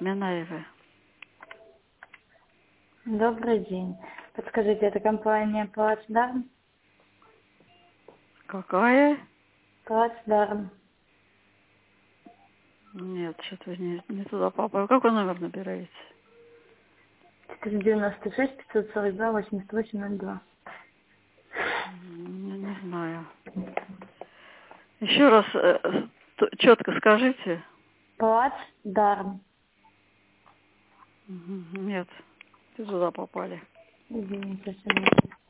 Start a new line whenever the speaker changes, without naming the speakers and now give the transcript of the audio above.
Минаевой.
Добрый день. Подскажите, это компания Плацдарм?
Какая?
Плацдарм.
Нет, что-то вы не туда попали. Какой номер набираете?
496 542 8802.
Не знаю. Еще раз четко скажите.
Плацдарм.
Нет, ты туда попали.
Извините, ошибаюсь.